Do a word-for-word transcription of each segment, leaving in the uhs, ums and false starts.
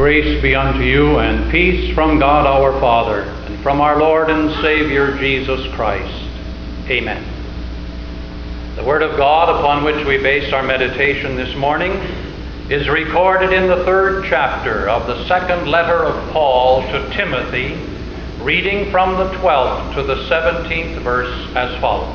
Grace be unto you, and peace from God our Father, and from our Lord and Savior Jesus Christ. Amen. The Word of God upon which we base our meditation this morning is recorded in the third chapter of the second letter of Paul to Timothy, reading from the twelfth to the seventeenth verse as follows.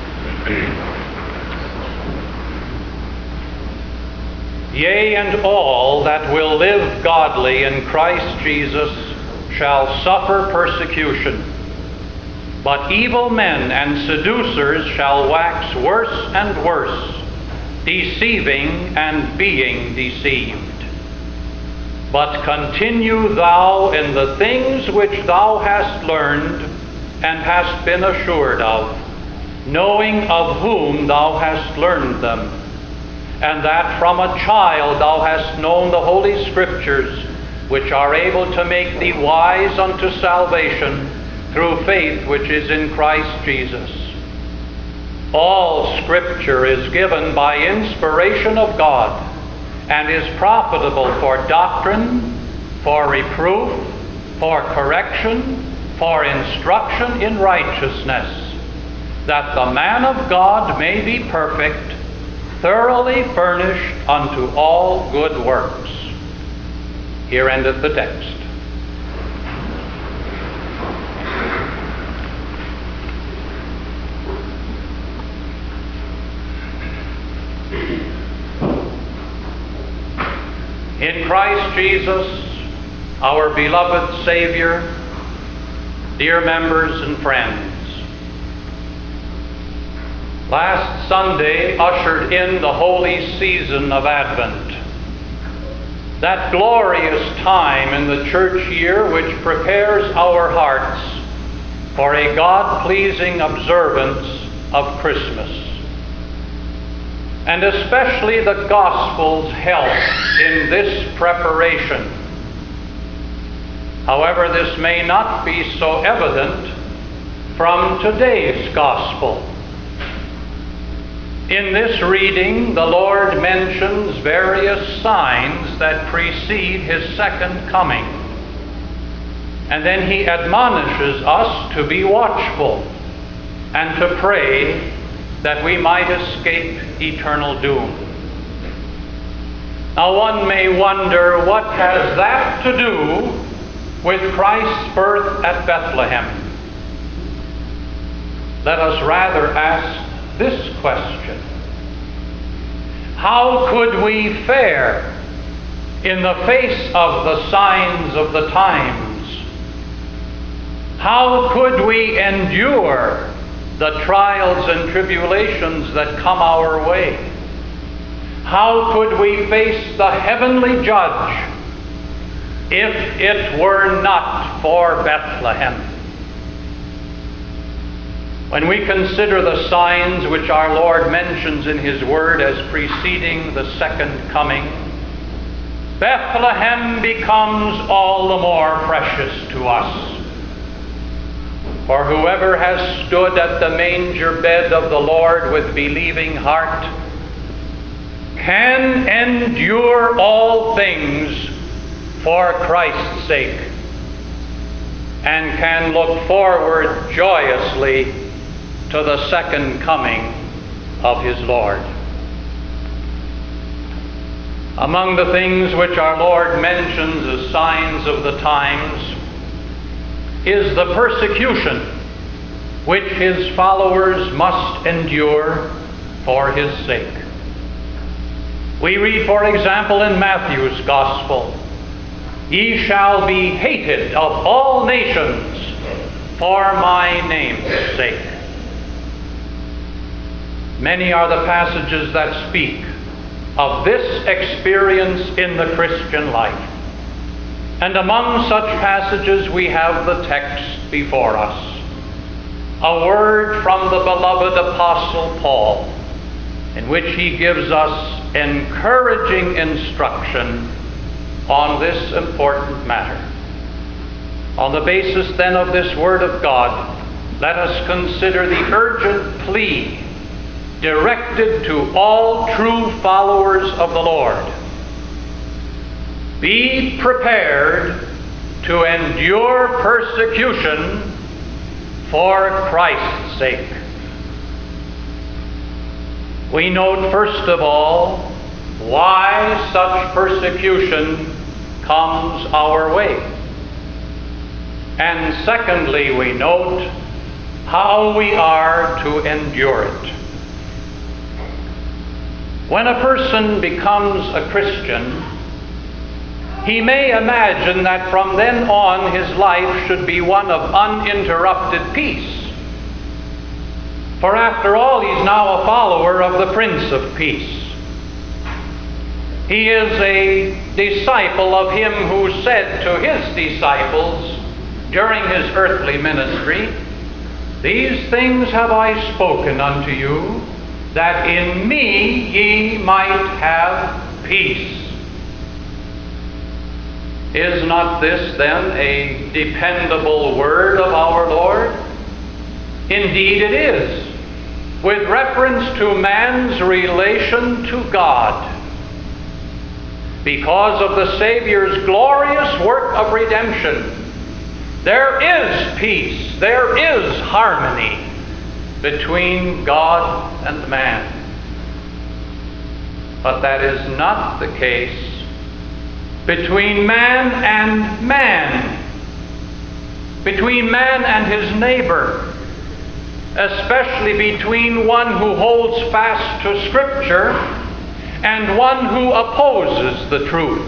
Yea, and all that will live godly in Christ Jesus shall suffer persecution. But evil men and seducers shall wax worse and worse, deceiving and being deceived. But continue thou in the things which thou hast learned and hast been assured of, knowing of whom thou hast learned them, and that from a child thou hast known the Holy Scriptures, which are able to make thee wise unto salvation through faith which is in Christ Jesus. All Scripture is given by inspiration of God, and is profitable for doctrine, for reproof, for correction, for instruction in righteousness, that the man of God may be perfect, thoroughly furnished unto all good works. Here endeth the text. In Christ Jesus, our beloved Savior, dear members and friends, last Sunday ushered in the holy season of Advent, that glorious time in the church year which prepares our hearts for a God-pleasing observance of Christmas. And especially the Gospels help in this preparation. However, this may not be so evident from today's Gospel. In this reading, the Lord mentions various signs that precede His second coming. And then He admonishes us to be watchful and to pray that we might escape eternal doom. Now one may wonder, what has that to do with Christ's birth at Bethlehem? Let us rather ask this question: how could we fare in the face of the signs of the times? How could we endure the trials and tribulations that come our way? How could we face the heavenly judge if it were not for Bethlehem? When we consider the signs which our Lord mentions in His Word as preceding the second coming, Bethlehem becomes all the more precious to us. For whoever has stood at the manger bed of the Lord with believing heart can endure all things for Christ's sake, and can look forward joyously to the second coming of his Lord. Among the things which our Lord mentions as signs of the times is the persecution which His followers must endure for His sake. We read, for example, in Matthew's Gospel, "Ye shall be hated of all nations for my name's sake." Many are the passages that speak of this experience in the Christian life. And among such passages we have the text before us, a word from the beloved Apostle Paul, in which he gives us encouraging instruction on this important matter. On the basis then of this Word of God, let us consider the urgent plea directed to all true followers of the Lord. Be prepared to endure persecution for Christ's sake. We note, first of all, why such persecution comes our way. And secondly, we note how we are to endure it. When a person becomes a Christian, he may imagine that from then on his life should be one of uninterrupted peace. For after all, he's now a follower of the Prince of Peace. He is a disciple of him who said to his disciples during his earthly ministry, "These things have I spoken unto you, that in me ye might have peace." Is not this then a dependable word of our Lord? Indeed it is, with reference to man's relation to God. Because of the Savior's glorious work of redemption, there is peace, there is harmony between God and man. But that is not the case between man and man, between man and his neighbor, especially between one who holds fast to Scripture and one who opposes the truth.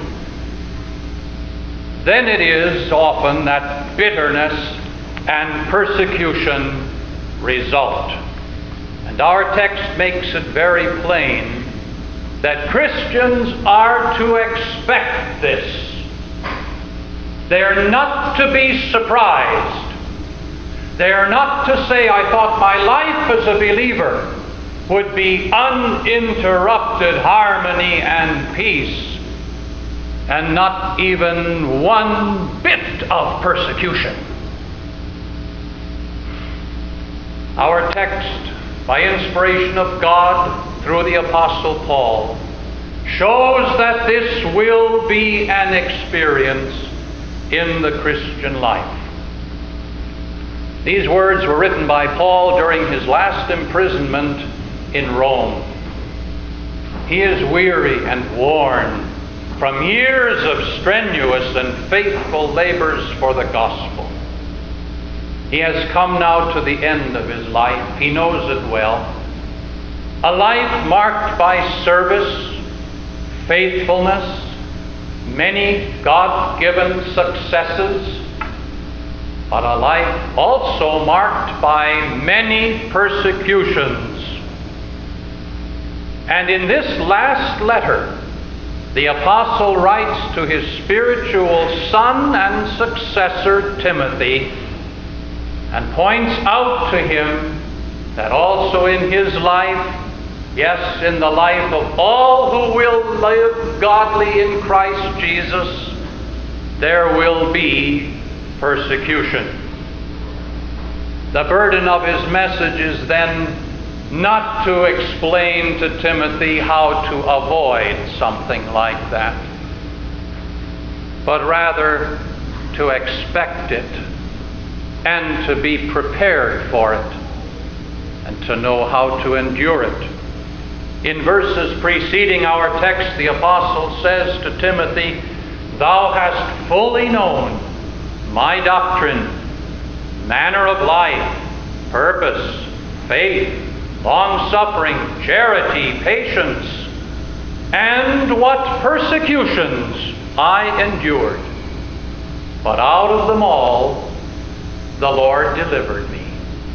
Then it is often that bitterness and persecution result. And our text makes it very plain that Christians are to expect this. They're not to be surprised. They're not to say, "I thought my life as a believer would be uninterrupted harmony and peace, and not even one bit of persecution." Our text, by inspiration of God through the Apostle Paul, shows that this will be an experience in the Christian life. These words were written by Paul during his last imprisonment in Rome. He is weary and worn from years of strenuous and faithful labors for the gospel. He has come now to the end of his life. He knows it well. A life marked by service, faithfulness, many God-given successes, but a life also marked by many persecutions. And in this last letter, the apostle writes to his spiritual son and successor, Timothy, and points out to him that also in his life, yes, in the life of all who will live godly in Christ Jesus, there will be persecution. The burden of his message is then not to explain to Timothy how to avoid something like that, but rather to expect it and to be prepared for it and to know how to endure it. In verses preceding our text, the apostle says to Timothy, "Thou hast fully known my doctrine, manner of life, purpose, faith, long-suffering, charity, patience, and what persecutions I endured. But out of them all the Lord delivered me."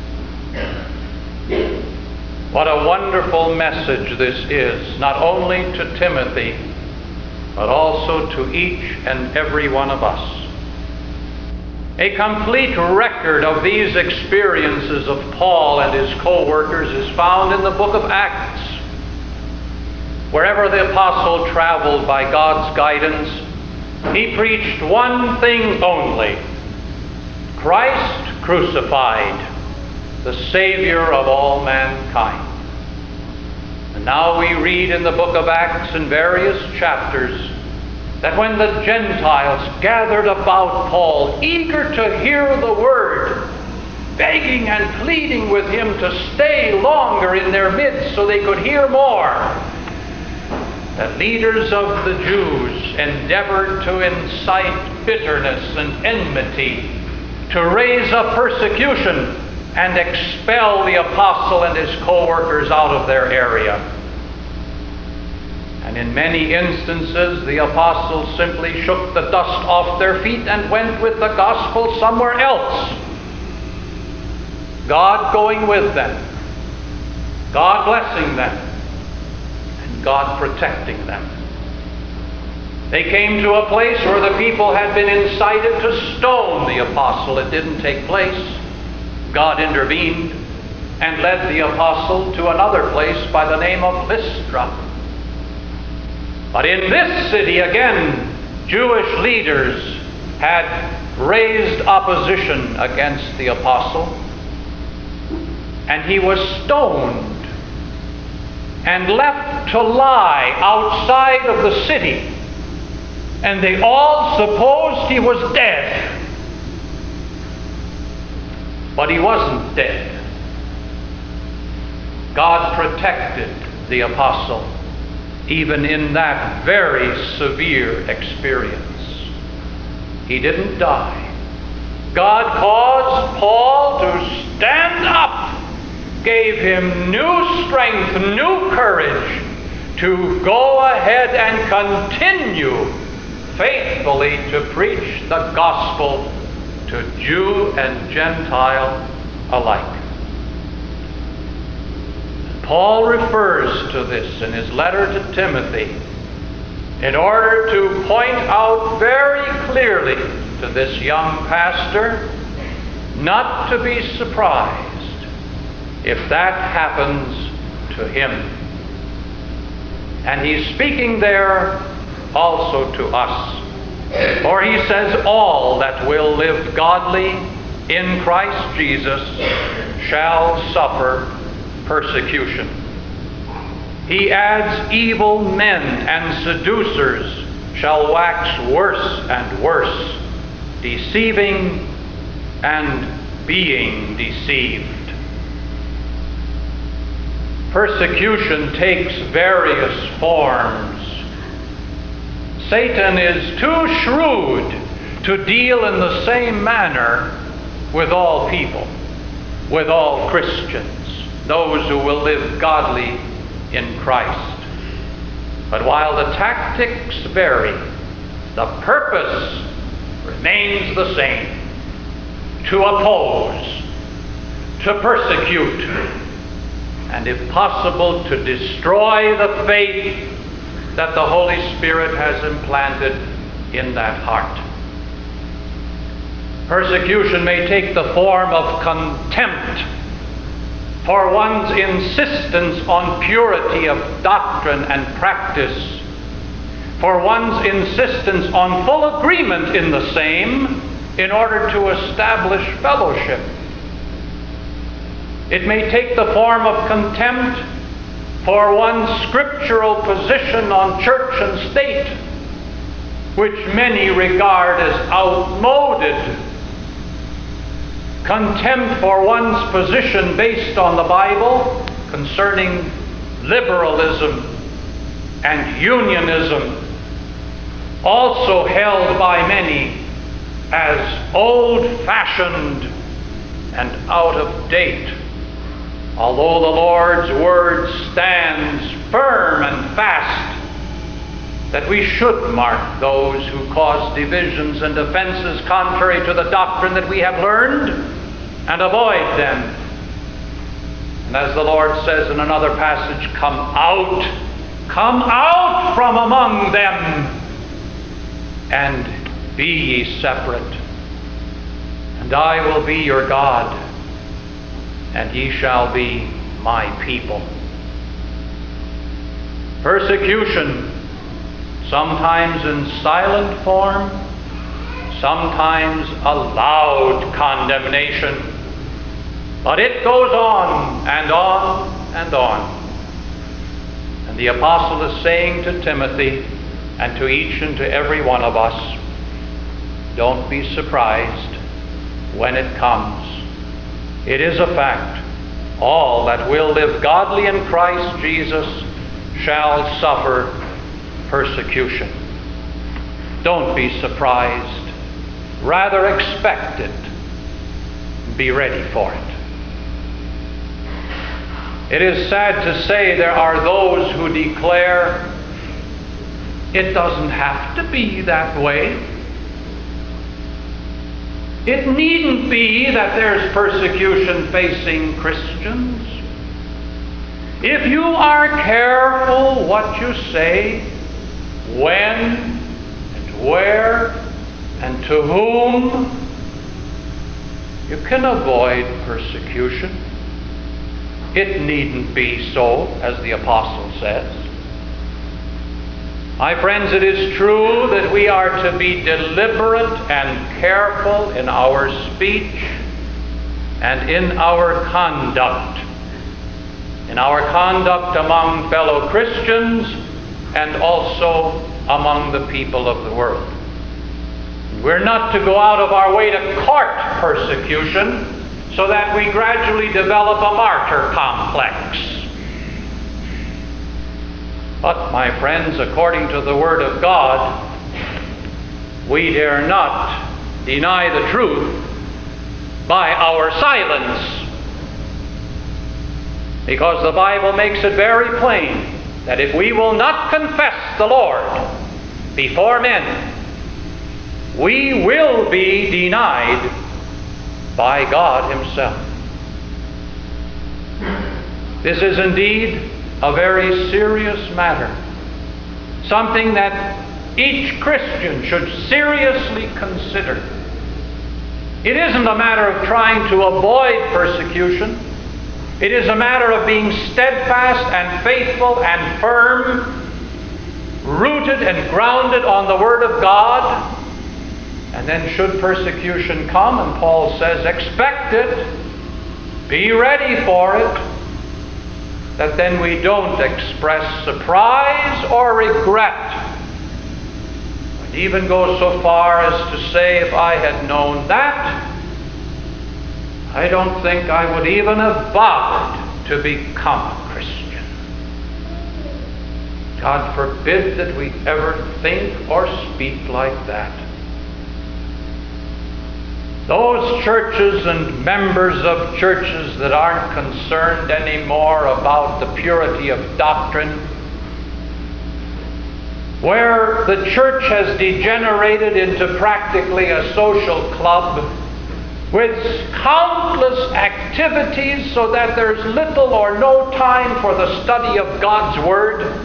What a wonderful message this is, not only to Timothy, but also to each and every one of us. A complete record of these experiences of Paul and his co-workers is found in the book of Acts. Wherever the apostle traveled by God's guidance, he preached one thing only: Christ crucified, the Savior of all mankind. And now we read in the book of Acts in various chapters that when the Gentiles gathered about Paul, eager to hear the word, begging and pleading with him to stay longer in their midst so they could hear more, the leaders of the Jews endeavored to incite bitterness and enmity, to raise up persecution and expel the apostle and his co-workers out of their area. And in many instances, the apostles simply shook the dust off their feet and went with the gospel somewhere else. God going with them, God blessing them, and God protecting them. They came to a place where the people had been incited to stone the apostle. It didn't take place. God intervened and led the apostle to another place by the name of Lystra. But in this city, again, Jewish leaders had raised opposition against the apostle, and he was stoned and left to lie outside of the city. And they all supposed he was dead. But he wasn't dead. God protected the apostle even in that very severe experience. He didn't die. God caused Paul to stand up, gave him new strength, new courage to go ahead and continue faithfully to preach the gospel to Jew and Gentile alike. Paul refers to this in his letter to Timothy in order to point out very clearly to this young pastor not to be surprised if that happens to him. And he's speaking there also to us. For he says, all that will live godly in Christ Jesus shall suffer persecution. He adds, evil men and seducers shall wax worse and worse, deceiving and being deceived. Persecution takes various forms. Satan is too shrewd to deal in the same manner with all people, with all Christians, those who will live godly in Christ. But while the tactics vary, the purpose remains the same: to oppose, to persecute, and if possible, to destroy the faith that the Holy Spirit has implanted in that heart. Persecution may take the form of contempt for one's insistence on purity of doctrine and practice, for one's insistence on full agreement in the same in order to establish fellowship. It may take the form of contempt for one's scriptural position on church and state, which many regard as outmoded. Contempt for one's position based on the Bible concerning liberalism and unionism, also held by many as old-fashioned and out of date. Although the Lord's word stands firm and fast that we should mark those who cause divisions and offenses contrary to the doctrine that we have learned and avoid them. And as the Lord says in another passage, come out, come out from among them and be ye separate. And I will be your God, and ye shall be my people. Persecution, sometimes in silent form, sometimes a loud condemnation, but it goes on and on and on. And the apostle is saying to Timothy, and to each and to every one of us. Don't be surprised when it comes. It is a fact. All that will live godly in Christ Jesus shall suffer persecution. Don't be surprised. Rather expect it. Be ready for it. It is sad to say there are those who declare it doesn't have to be that way. It needn't be that there's persecution facing Christians. If you are careful what you say, when and where and to whom, you can avoid persecution. It needn't be so, as the apostle says. My friends, it is true that we are to be deliberate and careful in our speech and in our conduct. In our conduct among fellow Christians and also among the people of the world. We're not to go out of our way to court persecution so that we gradually develop a martyr complex. But, my friends, according to the Word of God, we dare not deny the truth by our silence. Because the Bible makes it very plain that if we will not confess the Lord before men, we will be denied by God Himself. This is indeed a very serious matter, something that each Christian should seriously consider. It isn't a matter of trying to avoid persecution. It is a matter of being steadfast and faithful and firm, rooted and grounded on the Word of God. And then should persecution come, and Paul says, expect it, be ready for it, that then we don't express surprise or regret. I'd even go so far as to say, if I had known that, I don't think I would even have bothered to become a Christian. God forbid that we ever think or speak like that. Those churches and members of churches that aren't concerned anymore about the purity of doctrine, where the church has degenerated into practically a social club with countless activities so that there's little or no time for the study of God's Word.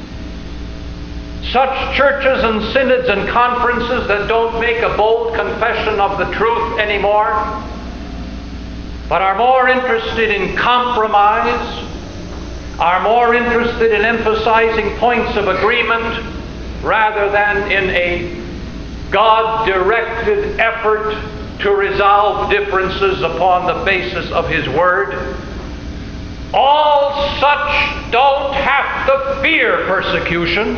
Such churches and synods and conferences that don't make a bold confession of the truth anymore, but are more interested in compromise, are more interested in emphasizing points of agreement rather than in a God-directed effort to resolve differences upon the basis of His Word. All such don't have to fear persecution,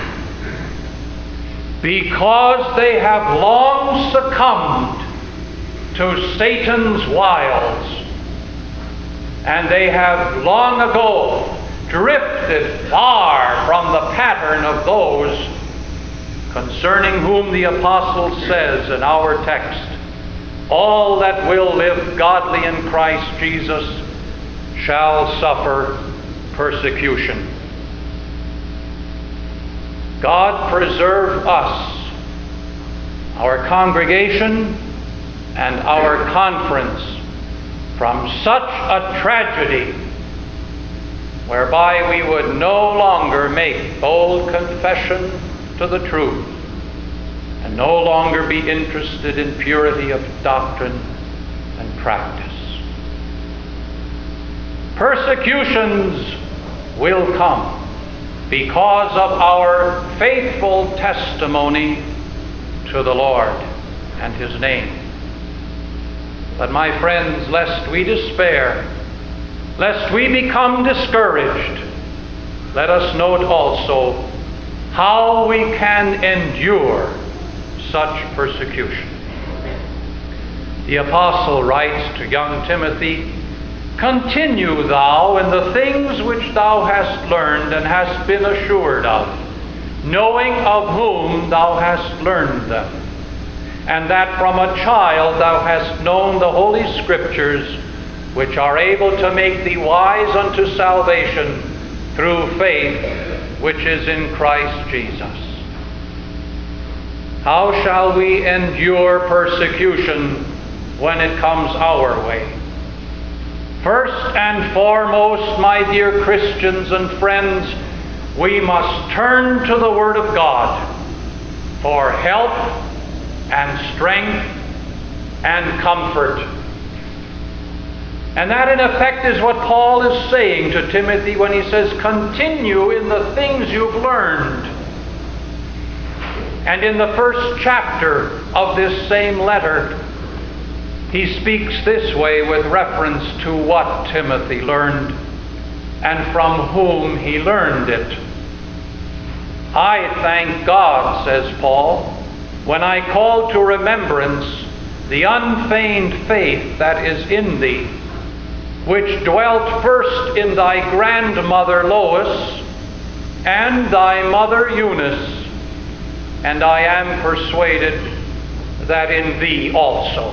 because they have long succumbed to Satan's wiles, and they have long ago drifted far from the pattern of those concerning whom the apostle says in our text, all that will live godly in Christ Jesus shall suffer persecution. God preserve us, our congregation, and our conference from such a tragedy whereby we would no longer make bold confession to the truth and no longer be interested in purity of doctrine and practice. Persecutions will come because of our faithful testimony to the Lord and His name. But my friends, lest we despair, lest we become discouraged, let us note also how we can endure such persecution. The apostle writes to young Timothy, "Continue thou in the things which thou hast learned and hast been assured of, knowing of whom thou hast learned them, and that from a child thou hast known the Holy Scriptures, which are able to make thee wise unto salvation through faith which is in Christ Jesus." How shall we endure persecution when it comes our way? First and foremost, my dear Christians and friends, we must turn to the Word of God for help and strength and comfort. And that in effect is what Paul is saying to Timothy when he says, "Continue in the things you've learned." And in the first chapter of this same letter, he speaks this way with reference to what Timothy learned and from whom he learned it. "I thank God," says Paul, "when I call to remembrance the unfeigned faith that is in thee, which dwelt first in thy grandmother Lois and thy mother Eunice, and I am persuaded that in thee also."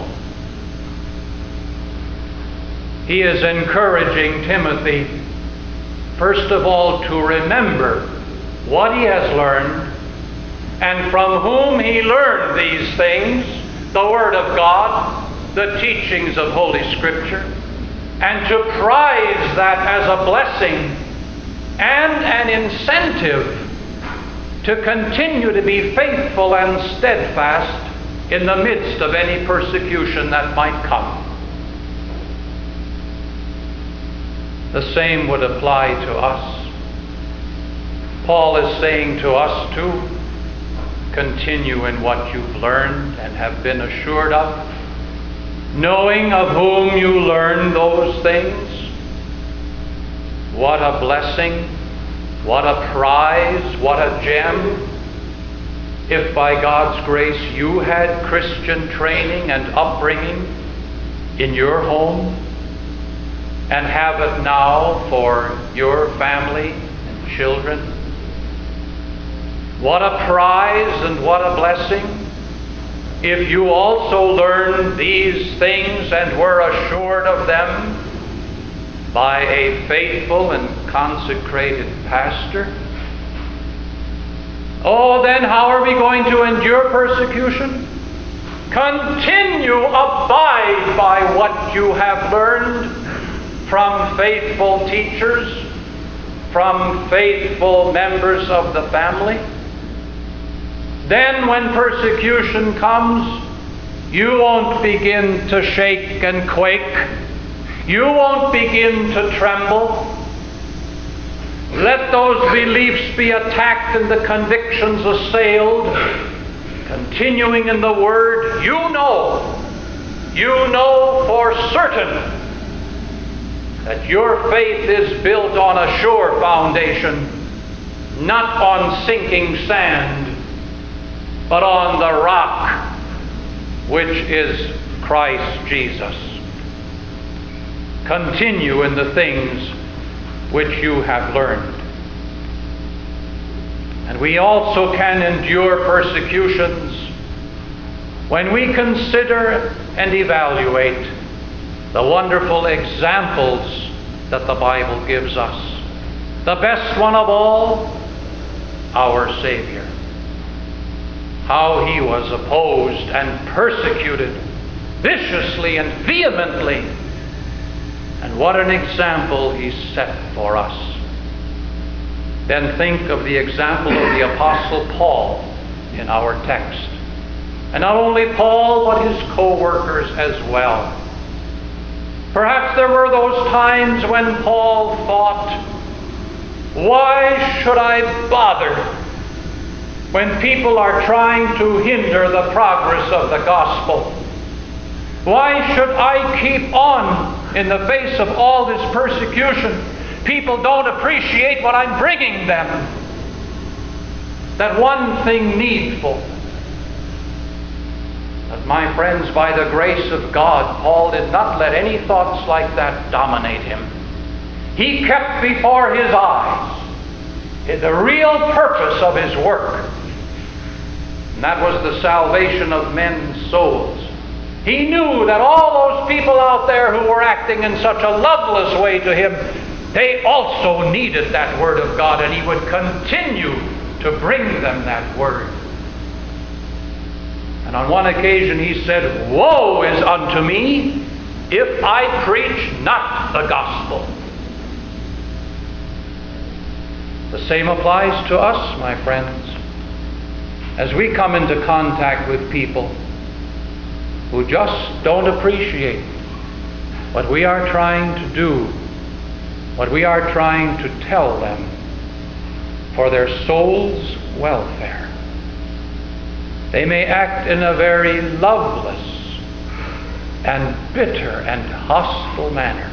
He is encouraging Timothy, first of all, to remember what he has learned and from whom he learned these things, the Word of God, the teachings of Holy Scripture, and to prize that as a blessing and an incentive to continue to be faithful and steadfast in the midst of any persecution that might come. The same would apply to us. Paul is saying to us too, continue in what you've learned and have been assured of, knowing of whom you learned those things. What a blessing, what a prize, what a gem, if by God's grace you had Christian training and upbringing in your home, and have it now for your family and children. What a prize and what a blessing if you also learned these things and were assured of them by a faithful and consecrated pastor. Oh, then how are we going to endure persecution? Continue, abide by what you have learned from faithful teachers, from faithful members of the family. Then when persecution comes, you won't begin to shake and quake. You won't begin to tremble. Let those beliefs be attacked and the convictions assailed. Continuing in the Word, you know, you know for certain that your faith is built on a sure foundation, not on sinking sand, but on the rock, which is Christ Jesus. Continue in the things which you have learned. And we also can endure persecutions when we consider and evaluate the wonderful examples that the Bible gives us. The best one of all, our Savior. How he was opposed and persecuted viciously and vehemently. And what an example he set for us. Then think of the example of the Apostle Paul in our text. And not only Paul, but his co-workers as well. Perhaps there were those times when Paul thought, why should I bother when people are trying to hinder the progress of the gospel? Why should I keep on in the face of all this persecution? People don't appreciate what I'm bringing them. that one thing needful. But my friends, by the grace of God, Paul did not let any thoughts like that dominate him. He kept before his eyes the real purpose of his work, and that was the salvation of men's souls. He knew that all those people out there who were acting in such a loveless way to him, they also needed that Word of God, and he would continue to bring them that Word. And on one occasion he said, "Woe is unto me if I preach not the gospel." The same applies to us, my friends, as we come into contact with people who just don't appreciate what we are trying to do, what we are trying to tell them for their soul's welfare. They may act in a very loveless and bitter and hostile manner.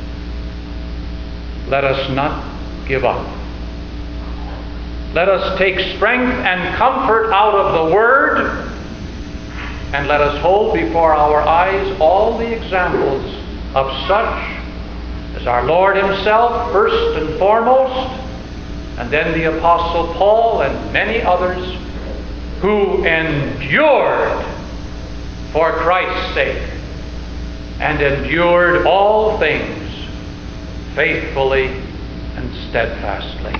Let us not give up. Let us take strength and comfort out of the Word, and let us hold before our eyes all the examples of such as our Lord Himself, first and foremost, and then the Apostle Paul and many others who endured for Christ's sake and endured all things faithfully and steadfastly.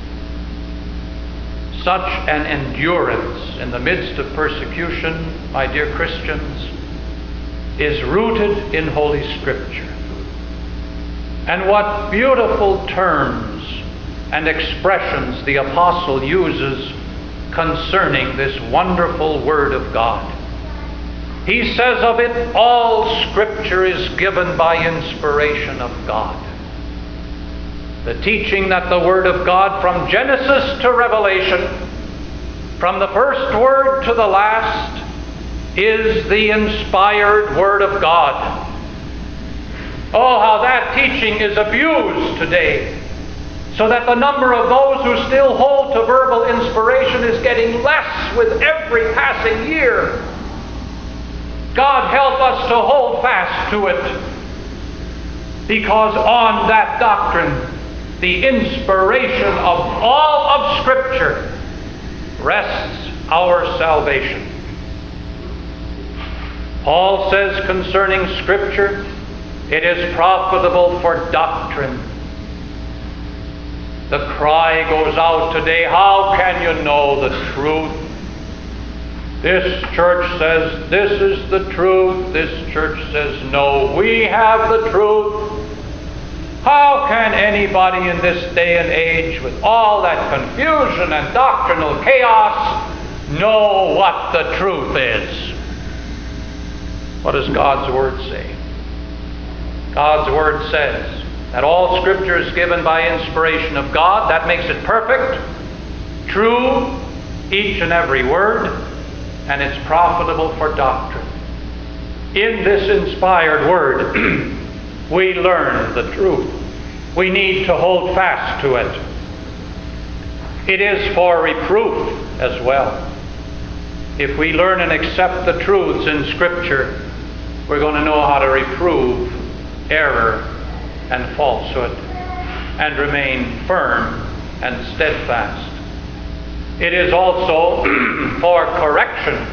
Such an endurance in the midst of persecution, my dear Christians, is rooted in Holy Scripture. And what beautiful terms and expressions the apostle uses concerning this wonderful Word of God. He says of it, all Scripture is given by inspiration of God. The teaching that the Word of God from Genesis to Revelation, from the first word to the last, is the inspired Word of God. Oh, how that teaching is abused today, so that the number of those who still hold to verbal inspiration is getting less with every passing year. God help us to hold fast to it, because on that doctrine, the inspiration of all of Scripture, rests our salvation. Paul says concerning Scripture, it is profitable for doctrine. The cry goes out today, how can you know the truth? This church says this is the truth. This church says no, we have the truth. How can anybody in this day and age, with all that confusion and doctrinal chaos, know what the truth is? What does God's Word say? God's Word says that all Scripture is given by inspiration of God. That makes it perfect, true, each and every word, and it's profitable for doctrine. In this inspired Word, we learn the truth. We need to hold fast to it. It is for reproof as well. If we learn and accept the truths in Scripture, we're going to know how to reprove error and falsehood and remain firm and steadfast. It is also for correction.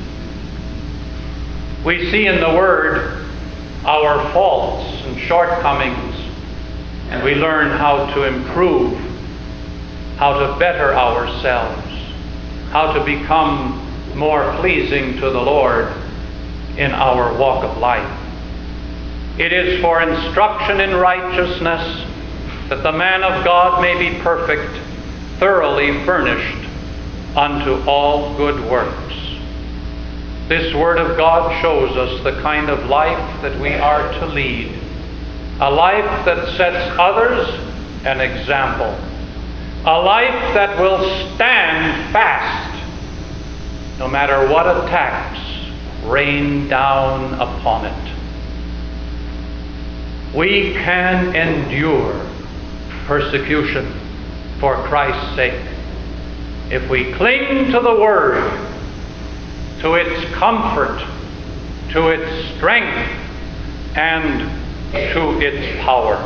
We see in the Word our faults and shortcomings, and we learn how to improve, how to better ourselves, how to become more pleasing to the Lord in our walk of life. It is for instruction in righteousness, that the man of God may be perfect, thoroughly furnished unto all good works. This Word of God shows us the kind of life that we are to lead, a life that sets others an example, a life that will stand fast no matter what attacks rain down upon it. We can endure persecution for Christ's sake. if we cling to the Word, to its comfort, to its strength, and to its power.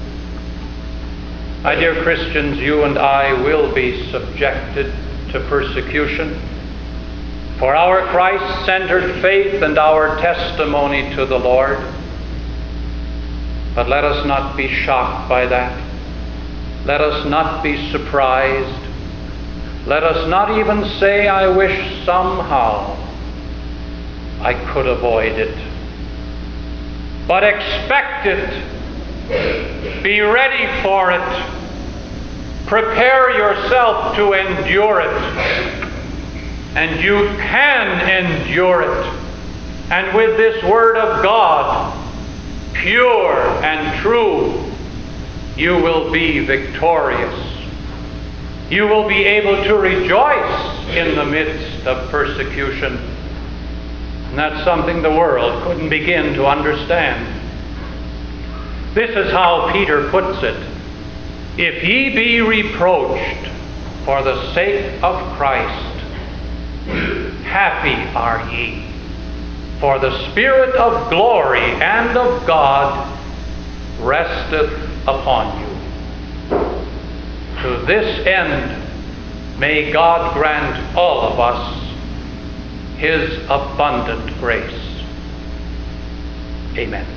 My dear Christians, you and I will be subjected to persecution for our Christ-centered faith and our testimony to the Lord. But let us not be shocked by that. Let us not be surprised. Let us not even say, I wish somehow I could avoid it. But expect it. Be ready for it. Prepare yourself to endure it. And you can endure it. And with this Word of God, pure and true, you will be victorious. You will be able to rejoice in the midst of persecution. And that's something the world couldn't begin to understand. This is how Peter puts it. If ye be reproached for the sake of Christ, happy are ye, for the Spirit of glory and of God resteth upon you. To this end, may God grant all of us His abundant grace. Amen.